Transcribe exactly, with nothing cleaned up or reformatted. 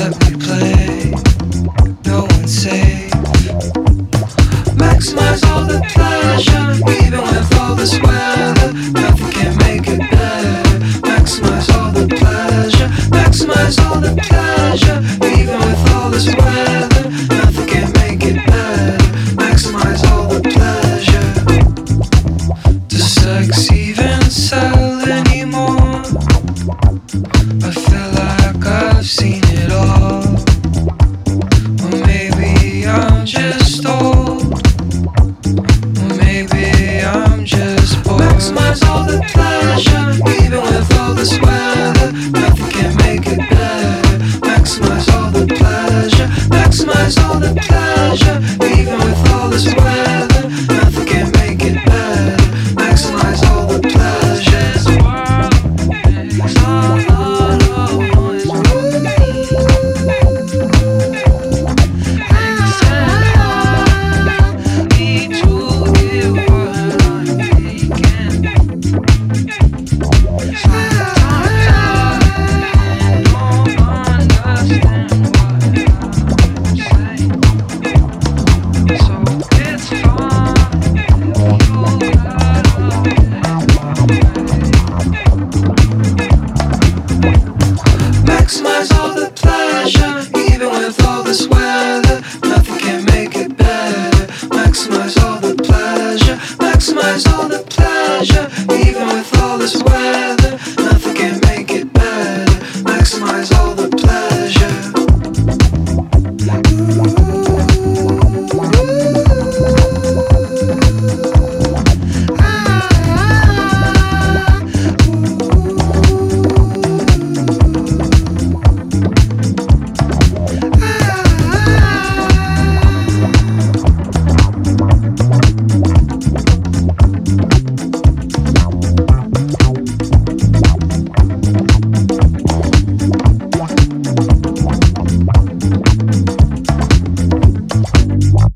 let me play. No one's safe. Maximize all the pleasure, even with all this weather. Nothing can make it better. Maximize all the pleasure, maximize all the pleasure, even with all this weather. Nothing can make it better. Maximize all the pleasure. Does sex even sell anymore? I feel like I've seen it all. Or maybe I'm just old. Or maybe I'm just bored. Maximize all the pleasure, even with all this weather. Nothing can make it better. Maximize all the pleasure, maximize all the pleasure, even with all this weather. Nothing can make it better. Maximize all the pleasure. This world makes all the noise. Makes it hard me to give what I'm thinking. Sometimes I don't understand what I'm saying. So it's fine if you gotta maximize all the pleasure, even with all this weather.